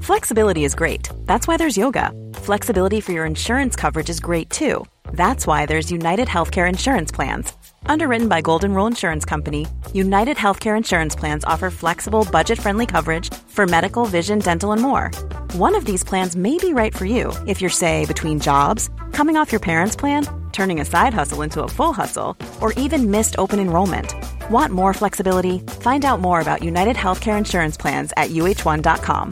Flexibility is great. That's why there's yoga. Flexibility for your insurance coverage is great too. That's why there's United Healthcare Insurance Plans. Underwritten by Golden Rule Insurance Company, United Healthcare Insurance Plans offer flexible, budget-friendly coverage for medical, vision, dental, and more. One of these plans may be right for you if you're, say, between jobs, coming off your parents' plan, turning a side hustle into a full hustle, or even missed open enrollment. Want more flexibility? Find out more about United Healthcare Insurance Plans at uh1.com.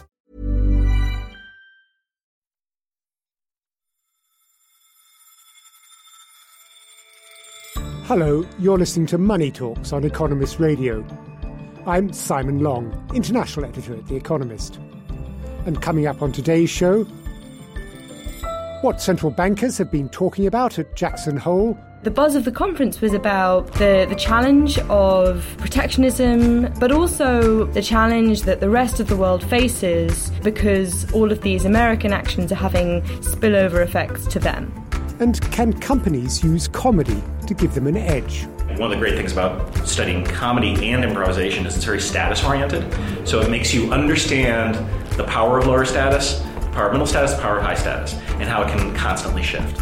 Hello, you're listening to Money Talks on Economist Radio. I'm Simon Long, International Editor at The Economist. And coming up on today's show, what central bankers have been talking about at Jackson Hole. The buzz of the conference was about the challenge of protectionism, but also the challenge that the rest of the world faces because all of these American actions are having spillover effects to them. And can companies use comedy to give them an edge? One of the great things about studying comedy and improvisation is it's very status-oriented. So it makes you understand the power of lower status, the power of middle status, the power of high status, and how it can constantly shift.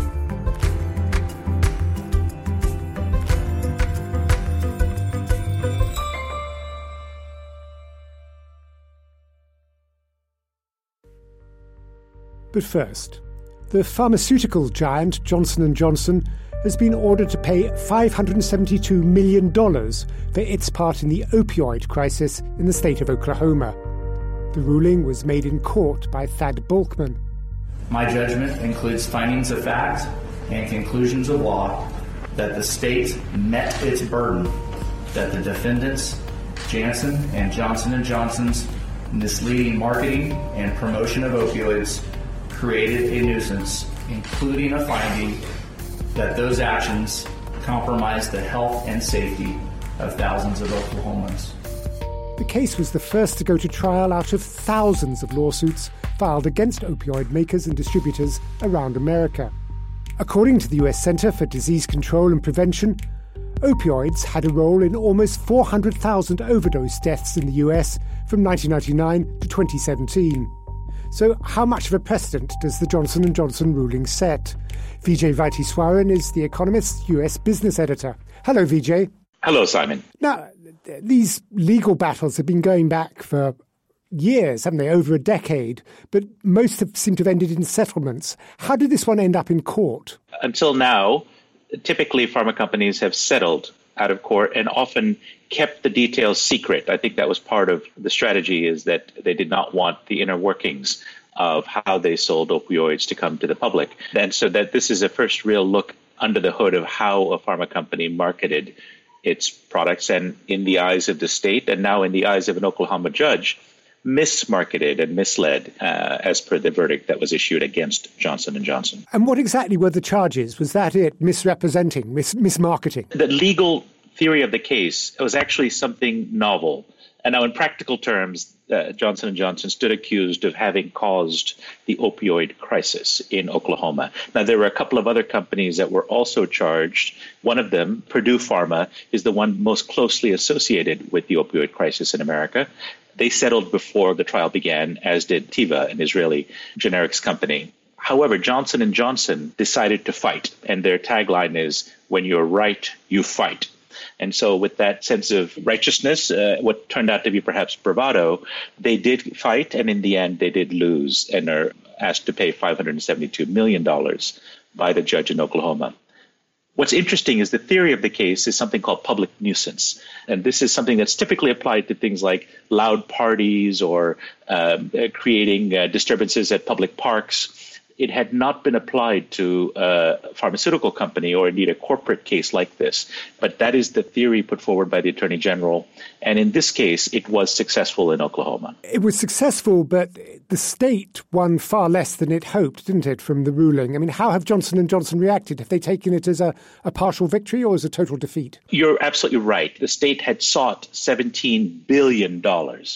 But first, the pharmaceutical giant Johnson & Johnson has been ordered to pay $572 million for its part in the opioid crisis in the state of Oklahoma. The ruling was made in court by Thad Bulkman. My judgment includes findings of fact and conclusions of law that the state met its burden, that the defendants, Janssen and Johnson & Johnson's misleading marketing and promotion of opioids created a nuisance, including a finding that those actions compromised the health and safety of thousands of Oklahomans. The case was the first to go to trial out of thousands of lawsuits filed against opioid makers and distributors around America. According to the US Center for Disease Control and Prevention, opioids had a role in almost 400,000 overdose deaths in the US from 1999 to 2017. So how much of a precedent does the Johnson & Johnson ruling set? Vijay Vaitheeswaran is The Economist's US business editor. Hello, Vijay. Hello, Simon. Now, these legal battles have been going back for years, haven't they? Over a decade. But most have seemed to have ended in settlements. How did this one end up in court? Until now, typically pharma companies have settled out of court and often kept the details secret. I think that was part of the strategy, is that they did not want the inner workings of how they sold opioids to come to the public. And so that this is a first real look under the hood of how a pharma company marketed its products, and in the eyes of the state and now in the eyes of an Oklahoma judge, mismarketed and misled as per the verdict that was issued against Johnson & Johnson. And what exactly were the charges? Was that it? Misrepresenting, mismarketing? The legal theory of the case was actually something novel. And now in practical terms, Johnson & Johnson stood accused of having caused the opioid crisis in Oklahoma. Now, there were a couple of other companies that were also charged. One of them, Purdue Pharma, is the one most closely associated with the opioid crisis in America. They settled before the trial began, as did Teva, an Israeli generics company. However, Johnson & Johnson decided to fight, and their tagline is, "When you're right, you fight." And so with that sense of righteousness, what turned out to be perhaps bravado, they did fight, and in the end, they did lose and are asked to pay $572 million by the judge in Oklahoma. What's interesting is the theory of the case is something called public nuisance. And this is something that's typically applied to things like loud parties or creating disturbances at public parks. It had not been applied to a pharmaceutical company or indeed a corporate case like this. But that is the theory put forward by the Attorney General. And in this case, it was successful in Oklahoma. It was successful, but the state won far less than it hoped, didn't it, from the ruling? I mean, how have Johnson & Johnson reacted? Have they taken it as a partial victory or as a total defeat? You're absolutely right. The state had sought $17 billion.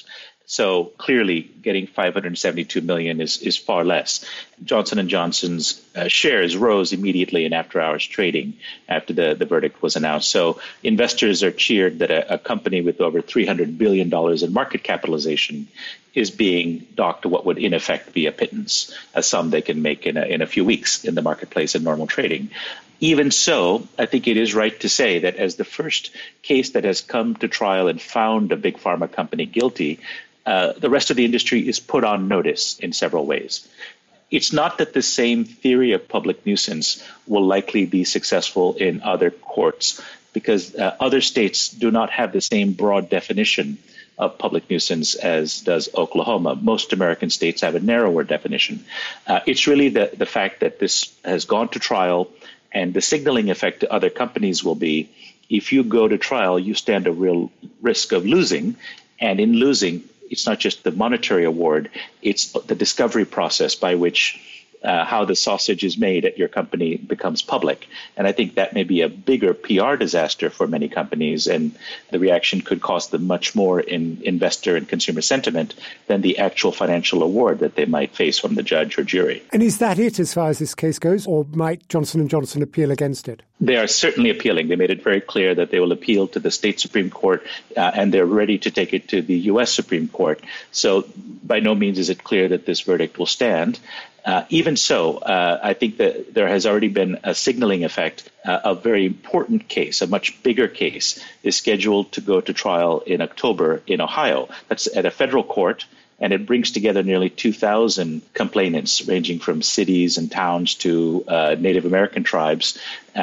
So clearly getting $572 million is far less. Johnson & Johnson's shares rose immediately in after-hours trading after the verdict was announced. So investors are cheered that a company with over $300 billion in market capitalization is being docked to what would in effect be a pittance, a sum they can make in a few weeks in the marketplace in normal trading. Even so, I think it is right to say that as the first case that has come to trial and found a big pharma company guilty, the rest of the industry is put on notice in several ways. It's not that the same theory of public nuisance will likely be successful in other courts, because other states do not have the same broad definition of public nuisance as does Oklahoma. Most American states have a narrower definition. It's really the fact that this has gone to trial, and the signaling effect to other companies will be, if you go to trial, you stand a real risk of losing. And in losing, it's not just the monetary award, it's the discovery process by which how the sausage is made at your company becomes public. And I think that may be a bigger PR disaster for many companies, and the reaction could cost them much more in investor and consumer sentiment than the actual financial award that they might face from the judge or jury. And is that it as far as this case goes, or might Johnson & Johnson appeal against it? They are certainly appealing. They made it very clear that they will appeal to the state Supreme Court, and they're ready to take it to the U.S. Supreme Court. So by no means is it clear that this verdict will stand. Even so, I think that there has already been a signaling effect. A very important case, a much bigger case, is scheduled to go to trial in October in Ohio. That's at a federal court, and it brings together nearly 2,000 complainants ranging from cities and towns to Native American tribes.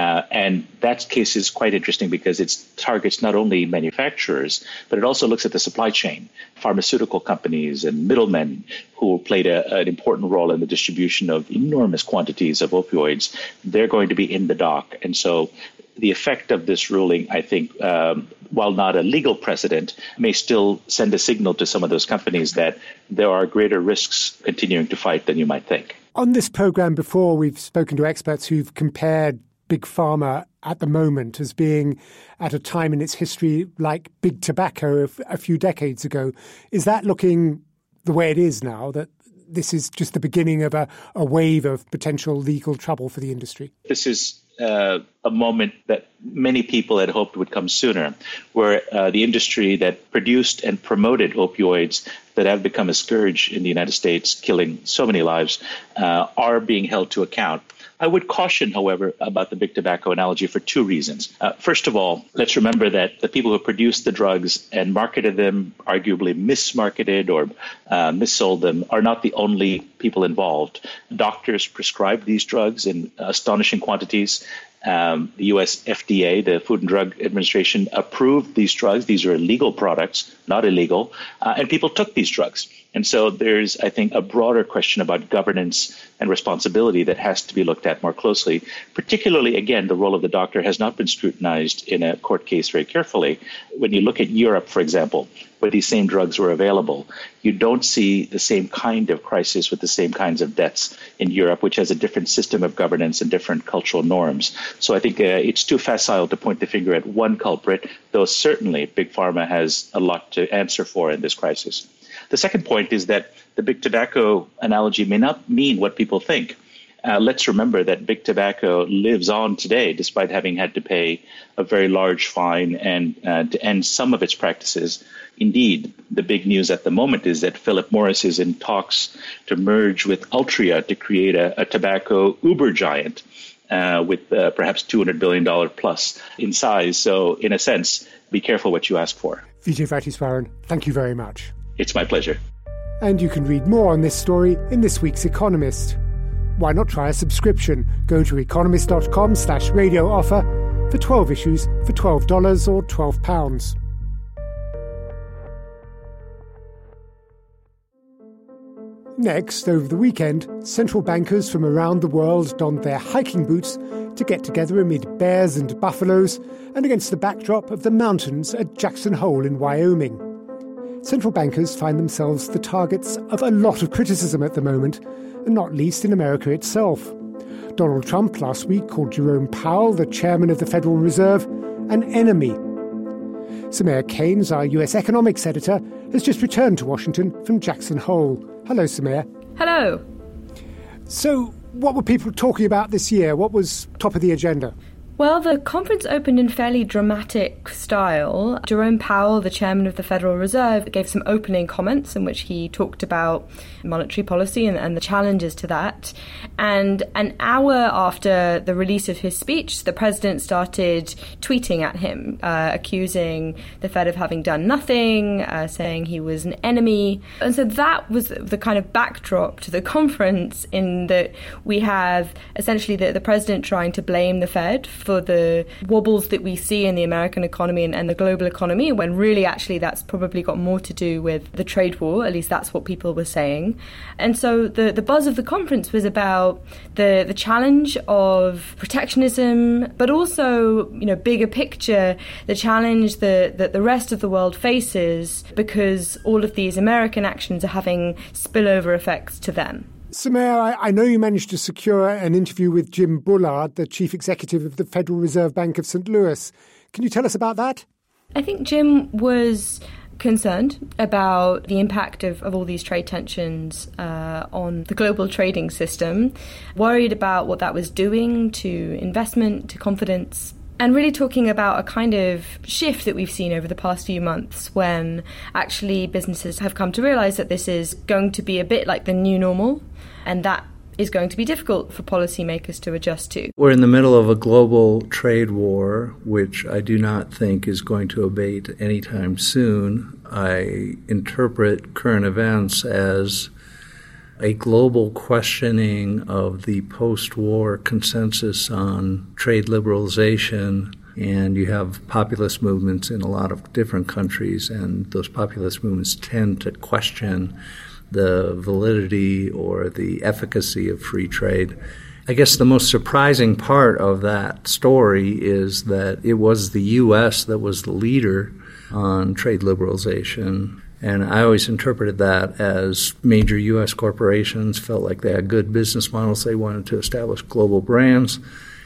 And that case is quite interesting because it targets not only manufacturers, but it also looks at the supply chain, pharmaceutical companies and middlemen who played an important role in the distribution of enormous quantities of opioids. They're going to be in the dock. And so the effect of this ruling, I think, while not a legal precedent, may still send a signal to some of those companies that there are greater risks continuing to fight than you might think. On this program before, we've spoken to experts who've compared Big Pharma at the moment as being at a time in its history like Big Tobacco a few decades ago. Is that looking the way it is now, that this is just the beginning of a wave of potential legal trouble for the industry? This is a moment that many people had hoped would come sooner, where the industry that produced and promoted opioids that have become a scourge in the United States, killing so many lives, are being held to account. I would caution, however, about the big tobacco analogy for two reasons. First of all, let's remember that the people who produced the drugs and marketed them, arguably mismarketed or missold them, are not the only people involved. Doctors prescribed these drugs in astonishing quantities. The U.S. FDA, the Food and Drug Administration, approved these drugs. These are legal products, not illegal, and people took these drugs. And so there's, I think, a broader question about governance and responsibility that has to be looked at more closely. Particularly, again, the role of the doctor has not been scrutinized in a court case very carefully. When you look at Europe, for example, where these same drugs were available, you don't see the same kind of crisis with the same kinds of deaths in Europe, which has a different system of governance and different cultural norms. So I think it's too facile to point the finger at one culprit, though certainly Big Pharma has a lot to answer for in this crisis. The second point is that the big tobacco analogy may not mean what people think. Let's remember that big tobacco lives on today, despite having had to pay a very large fine and to end some of its practices. Indeed, the big news at the moment is that Philip Morris is in talks to merge with Altria to create a tobacco uber giant with perhaps $200 billion plus in size. So, in a sense, be careful what you ask for. Vijay Vaitheeswaran, thank you very much. It's my pleasure. And you can read more on this story in this week's Economist. Why not try a subscription? Go to economist.com/radio offer for 12 issues for $12 or £12. Next, over the weekend, central bankers from around the world donned their hiking boots to get together amid bears and buffaloes and against the backdrop of the mountains at Jackson Hole in Wyoming. Central bankers find themselves the targets of a lot of criticism at the moment, and not least in America itself. Donald Trump last week called Jerome Powell, the chairman of the Federal Reserve, an enemy. Soumaya Keynes, our US economics editor, has just returned to Washington from Jackson Hole. Hello, Soumaya. Hello. So, what were people talking about this year? What was top of the agenda? Well, the conference opened in fairly dramatic style. Jerome Powell, the chairman of the Federal Reserve, gave some opening comments in which he talked about monetary policy and the challenges to that. And an hour after the release of his speech, the president started tweeting at him, accusing the Fed of having done nothing, saying he was an enemy. And so that was the kind of backdrop to the conference, in that we have essentially the president trying to blame the Fed for the wobbles that we see in the American economy and the global economy, when really actually that's probably got more to do with the trade war. At least that's what people were saying. And so the buzz of the conference was about the challenge of protectionism, but also, bigger picture, the challenge that the rest of the world faces because all of these American actions are having spillover effects to them. Soumaya, I know you managed to secure an interview with Jim Bullard, the chief executive of the Federal Reserve Bank of St. Louis. Can you tell us about that? I think Jim was concerned about the impact of all these trade tensions on the global trading system, worried about what that was doing to investment, to confidence, and really talking about a kind of shift that we've seen over the past few months, when actually businesses have come to realize that this is going to be a bit like the new normal, and that is going to be difficult for policymakers to adjust to. We're in the middle of a global trade war, which I do not think is going to abate anytime soon. I interpret current events as a global questioning of the post-war consensus on trade liberalization, and you have populist movements in a lot of different countries, and those populist movements tend to question the validity or the efficacy of free trade. I guess the most surprising part of that story is that it was the U.S. that was the leader on trade liberalization. And I always interpreted that as major U.S. corporations felt like they had good business models. They wanted to establish global brands.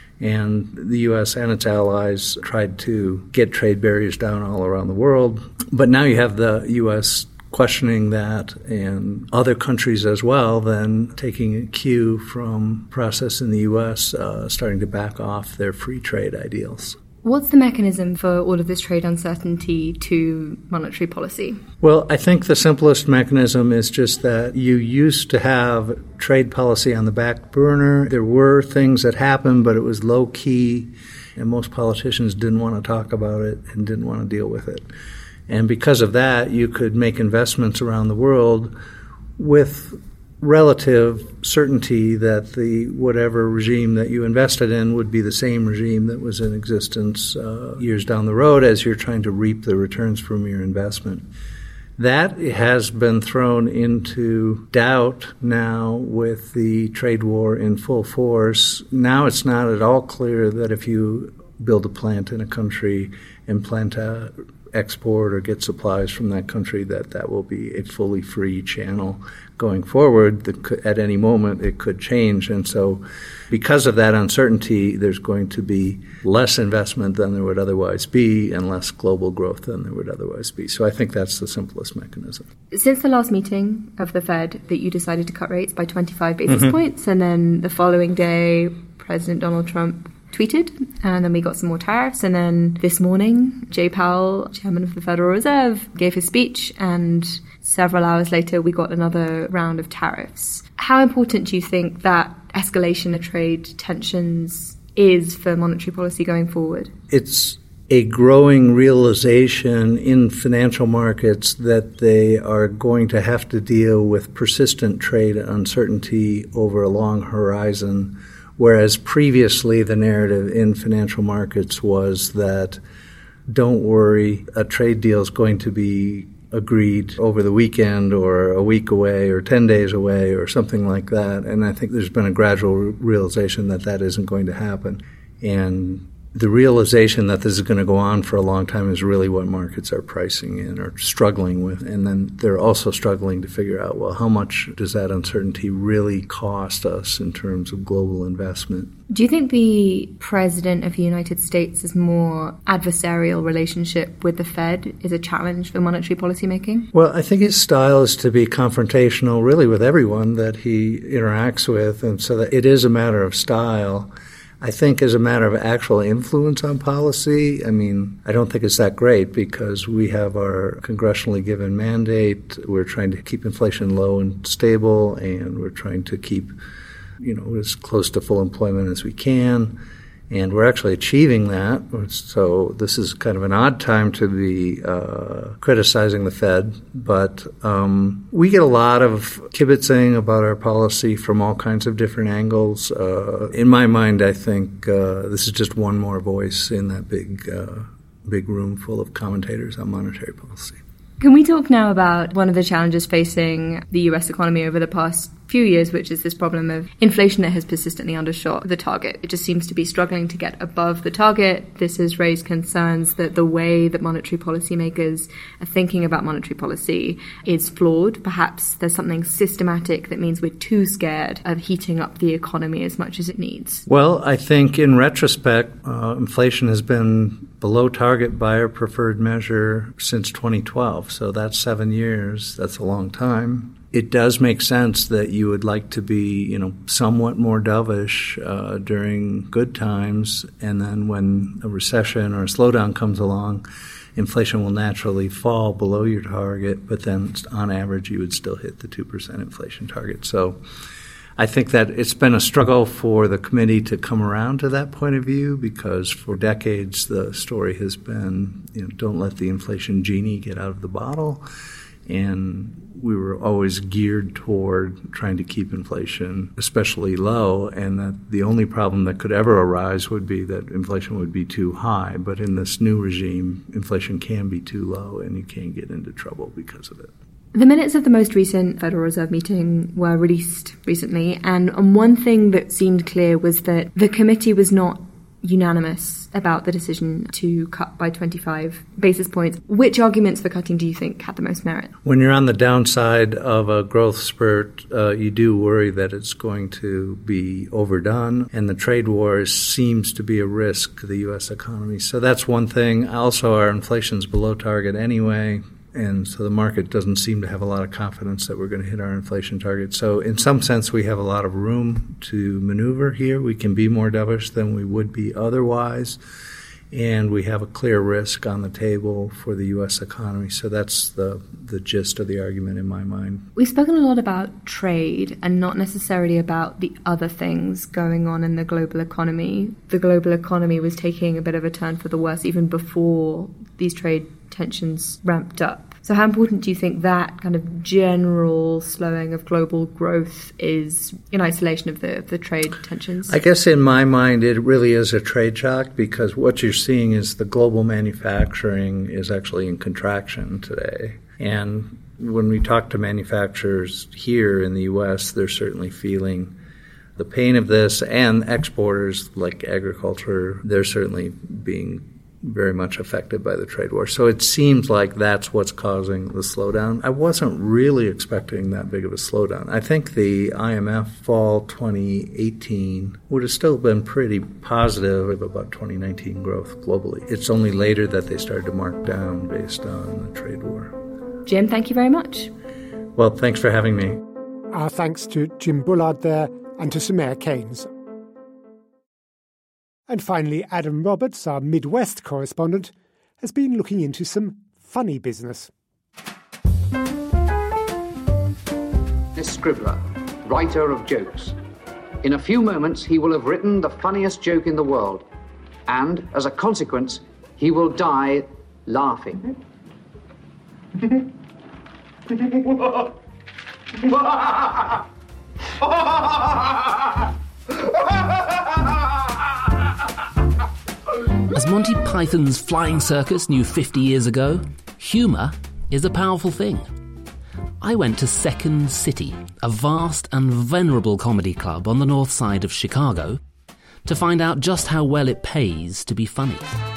And the U.S. and its allies tried to get trade barriers down all around the world. But now you have the U.S. questioning that, and other countries as well, then taking a cue from process in the U.S., starting to back off their free trade ideals. What's the mechanism for all of this trade uncertainty to monetary policy? Well, I think the simplest mechanism is just that you used to have trade policy on the back burner. There were things that happened, but it was low key, and most politicians didn't want to talk about it and didn't want to deal with it. And because of that, you could make investments around the world with relative certainty that the whatever regime that you invested in would be the same regime that was in existence years down the road as you're trying to reap the returns from your investment. That has been thrown into doubt now with the trade war in full force. Now it's not at all clear that if you build a plant in a country and plan to export or get supplies from that country, that will be a fully free channel going forward. At any moment it could change. And so because of that uncertainty, there's going to be less investment than there would otherwise be and less global growth than there would otherwise be. So I think that's the simplest mechanism. Since the last meeting of the Fed that you decided to cut rates by 25 basis points, and then the following day President Donald Trump tweeted, and then we got some more tariffs, and then this morning Jay Powell, chairman of the Federal Reserve, gave his speech, and several hours later we got another round of tariffs. How important do you think that escalation of trade tensions is for monetary policy going forward? It's a growing realization in financial markets that they are going to have to deal with persistent trade uncertainty over a long horizon. Whereas previously the narrative in financial markets was that, don't worry, a trade deal is going to be agreed over the weekend or a week away or 10 days away or something like that. And I think there's been a gradual realization that that isn't going to happen. And the realization that this is going to go on for a long time is really what markets are pricing in or struggling with. And then they're also struggling to figure out, well, how much does that uncertainty really cost us in terms of global investment? Do you think the President of the United States' more adversarial relationship with the Fed is a challenge for monetary policy making? Well, I think his style is to be confrontational really with everyone that he interacts with, and so that it is a matter of style. I think as a matter of actual influence on policy, I mean, I don't think it's that great because we have our congressionally given mandate. We're trying to keep inflation low and stable, and we're trying to keep, as close to full employment as we can. And we're actually achieving that. So this is kind of an odd time to be criticizing the Fed. But we get a lot of kibitzing about our policy from all kinds of different angles. In my mind, I think this is just one more voice in that big room full of commentators on monetary policy. Can we talk now about one of the challenges facing the U.S. economy over the past few years, which is this problem of inflation that has persistently undershot the target? It just seems to be struggling to get above the target. This has raised concerns that the way that monetary policymakers are thinking about monetary policy is flawed. Perhaps there's something systematic that means we're too scared of heating up the economy as much as it needs. Well, I think in retrospect, inflation has been below target by our preferred measure since 2012. So that's 7 years. That's a long time. It does make sense that you would like to be, somewhat more dovish during good times, and then when a recession or a slowdown comes along, inflation will naturally fall below your target, but then on average you would still hit the 2% inflation target. So I think that it's been a struggle for the committee to come around to that point of view because for decades the story has been, don't let the inflation genie get out of the bottle. And we were always geared toward trying to keep inflation especially low, and that the only problem that could ever arise would be that inflation would be too high. But in this new regime, inflation can be too low, and you can get into trouble because of it. The minutes of the most recent Federal Reserve meeting were released recently, and one thing that seemed clear was that the committee was not unanimous about the decision to cut by 25 basis points. Which arguments for cutting do you think had the most merit? When you're on the downside of a growth spurt, you do worry that it's going to be overdone, and the trade war seems to be a risk to the U.S. economy. So that's one thing. Also, our inflation's below target anyway. And so the market doesn't seem to have a lot of confidence that we're going to hit our inflation target. So in some sense, we have a lot of room to maneuver here. We can be more dovish than we would be otherwise. And we have a clear risk on the table for the U.S. economy. So that's the gist of the argument in my mind. We've spoken a lot about trade and not necessarily about the other things going on in the global economy. The global economy was taking a bit of a turn for the worse even before these trade tensions ramped up. So how important do you think that kind of general slowing of global growth is in isolation of the trade tensions? I guess in my mind it really is a trade shock because what you're seeing is the global manufacturing is actually in contraction today. And when we talk to manufacturers here in the U.S., they're certainly feeling the pain of this, and exporters like agriculture, they're certainly being very much affected by the trade war. So it seems like that's what's causing the slowdown. I wasn't really expecting that big of a slowdown. I think the IMF fall 2018 would have still been pretty positive about 2019 growth globally. It's only later that they started to mark down based on the trade war. Jim, thank you very much. Well, thanks for having me. Our thanks to Jim Bullard there and to Soumaya Keynes. And finally, Adam Roberts, our Midwest correspondent, has been looking into some funny business. This scribbler, writer of jokes. In a few moments, he will have written the funniest joke in the world. And, as a consequence, he will die laughing. As Monty Python's Flying Circus knew 50 years ago, humour is a powerful thing. I went to Second City, a vast and venerable comedy club on the north side of Chicago, to find out just how well it pays to be funny.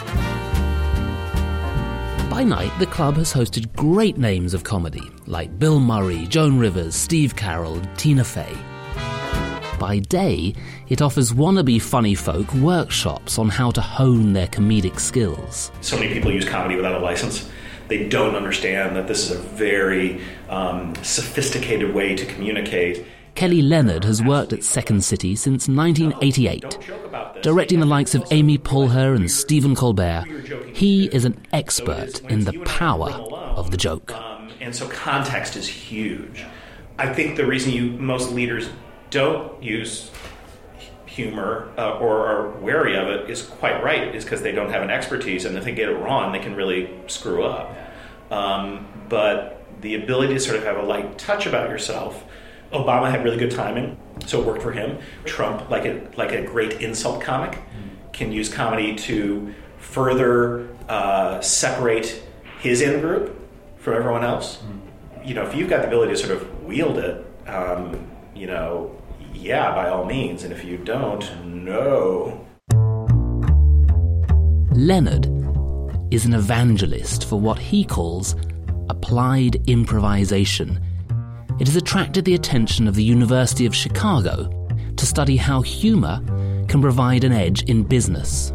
By night, the club has hosted great names of comedy, like Bill Murray, Joan Rivers, Steve Carell, Tina Fey. By day, it offers wannabe funny folk workshops on how to hone their comedic skills. So many people use comedy without a license. They don't understand that this is a very sophisticated way to communicate. Kelly Leonard has worked at Second City since 1988, directing the likes of Amy Poehler and Stephen Colbert. He is an expert in the power of the joke. And so context is huge. I think the reason most leaders don't use humor or are wary of it is quite right, is because they don't have an expertise, and if they get it wrong, they can really screw up. But the ability to sort of have a light touch about yourself. Obama had really good timing, so it worked for him. Trump, like a great insult comic, can use comedy to further separate his in-group from everyone else. You know, if you've got the ability to sort of wield it, yeah, by all means. And if you don't, no. Leonard is an evangelist for what he calls applied improvisation. It has attracted the attention of the University of Chicago to study how humour can provide an edge in business.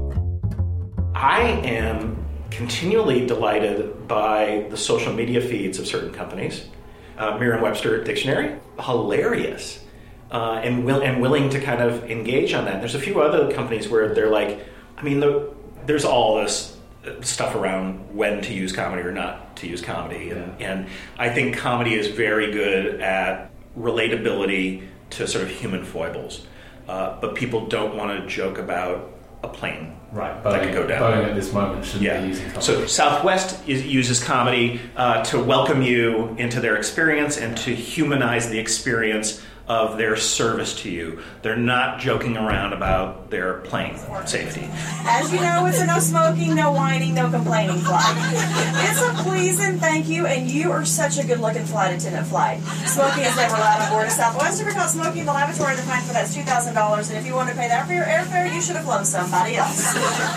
I am continually delighted by the social media feeds of certain companies. Merriam-Webster Dictionary, hilarious, and willing to kind of engage on that. There's a few other companies where they're like, there's all this stuff around when to use comedy or not to use comedy. And I think comedy is very good at relatability to sort of human foibles. But people don't want to joke about a plane that could go down. Boeing at this moment shouldn't be using comedy. So Southwest uses comedy to welcome you into their experience and to humanize the experience of their service to you. They're not joking around about their plane safety. As you know, it's a no smoking, no whining, no complaining flight. It's a please and thank you, and you are such a good-looking flight attendant flight. Smoking is never allowed on board of Southwest. If you're caught smoking, the lavatory, the fine for that's $2,000, and if you want to pay that for your airfare, you should have flown somebody else.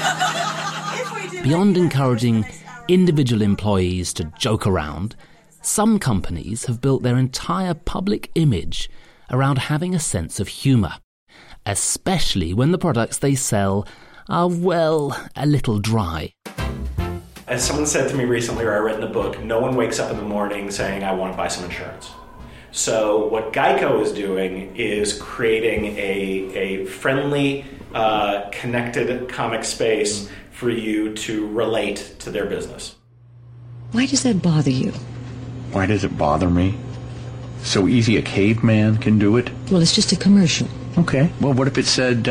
Beyond encouraging individual employees to joke around, some companies have built their entire public image around having a sense of humour, especially when the products they sell are, well, a little dry. As someone said to me recently, or I read in a book, no one wakes up in the morning saying, I want to buy some insurance. So what Geico is doing is creating a friendly, connected comic space for you to relate to their business. Why does that bother you? Why does it bother me? So easy a caveman can do it? Well, it's just a commercial. Okay. Well, what if it said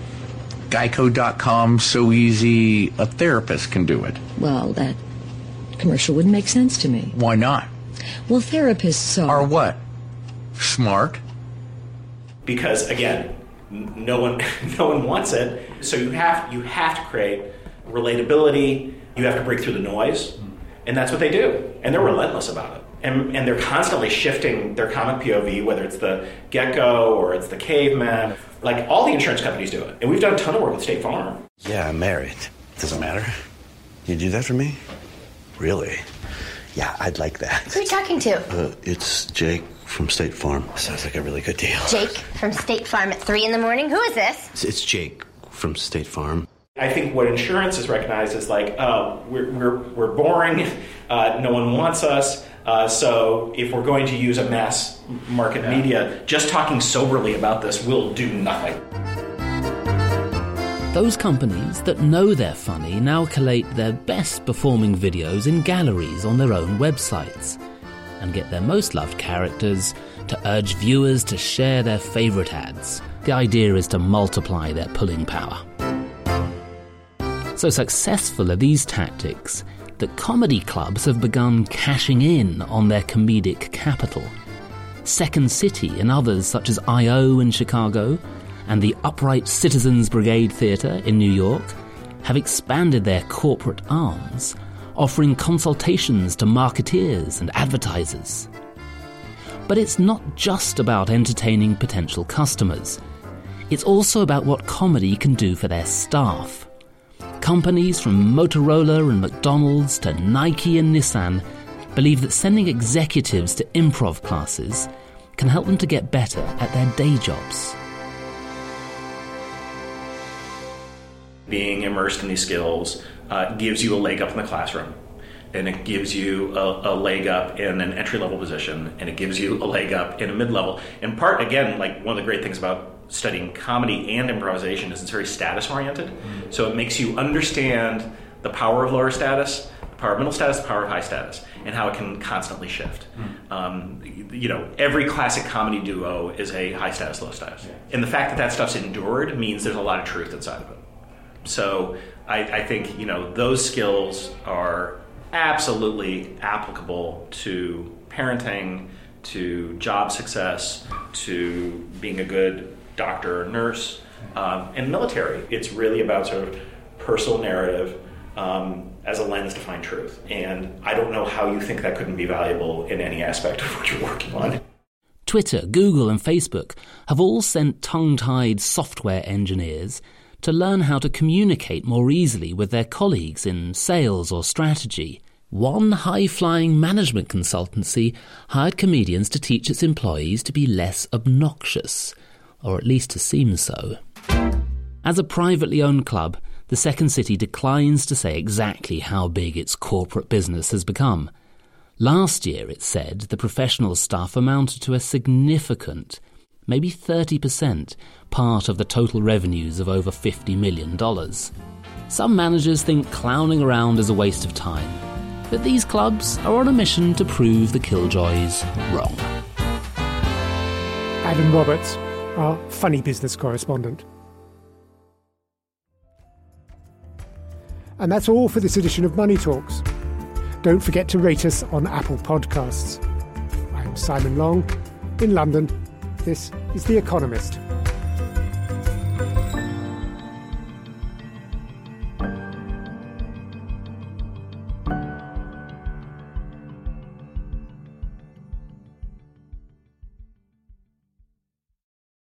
Geico.com, so easy a therapist can do it? Well, that commercial wouldn't make sense to me. Why not? Well, therapists are what? Smart? Because, again, no one wants it. So you have to create relatability. You have to break through the noise. And that's what they do. And they're relentless about it. And they're constantly shifting their comic POV, whether it's the gecko or it's the caveman. Like, all the insurance companies do it. And we've done a ton of work with State Farm. Yeah, I'm married. Doesn't matter. You do that for me? Really? Yeah, I'd like that. Who are you talking to? It's Jake from State Farm. Sounds like a really good deal. Jake from State Farm at 3 a.m? Who is this? It's Jake from State Farm. I think what insurance is recognized is like, we're boring. No one wants us. So if we're going to use a mass market media, just talking soberly about this will do nothing. Those companies that know they're funny now collate their best performing videos in galleries on their own websites and get their most loved characters to urge viewers to share their favourite ads. The idea is to multiply their pulling power. So successful are these tactics that comedy clubs have begun cashing in on their comedic capital. Second City and others such as I.O. in Chicago and the Upright Citizens Brigade Theatre in New York have expanded their corporate arms, offering consultations to marketeers and advertisers. But it's not just about entertaining potential customers. It's also about what comedy can do for their staff. Companies from Motorola and McDonald's to Nike and Nissan believe that sending executives to improv classes can help them to get better at their day jobs. Being immersed in these skills gives you a leg up in the classroom, and it gives you a leg up in an entry-level position, and it gives you a leg up in a mid-level. In part, again, like one of the great things about studying comedy and improvisation is it's very status-oriented. So it makes you understand the power of lower status, the power of middle status, the power of high status, and how it can constantly shift. Every classic comedy duo is a high status, low status. And the fact that that stuff's endured means there's a lot of truth inside of it. So I think, those skills are absolutely applicable to parenting, to job success, to being a good doctor or nurse, and military. It's really about sort of personal narrative as a lens to find truth. And I don't know how you think that couldn't be valuable in any aspect of what you're working on. Twitter, Google and Facebook have all sent tongue-tied software engineers to learn how to communicate more easily with their colleagues in sales or strategy. One high-flying management consultancy hired comedians to teach its employees to be less obnoxious, or at least to seem so. As a privately owned club, the Second City declines to say exactly how big its corporate business has become. Last year, it said, the professional staff amounted to a significant, maybe 30%, part of the total revenues of over $50 million. Some managers think clowning around is a waste of time, but these clubs are on a mission to prove the Killjoys wrong. Adam Roberts, our funny business correspondent. And that's all for this edition of Money Talks. Don't forget to rate us on Apple Podcasts. I'm Simon Long in London. This is The Economist.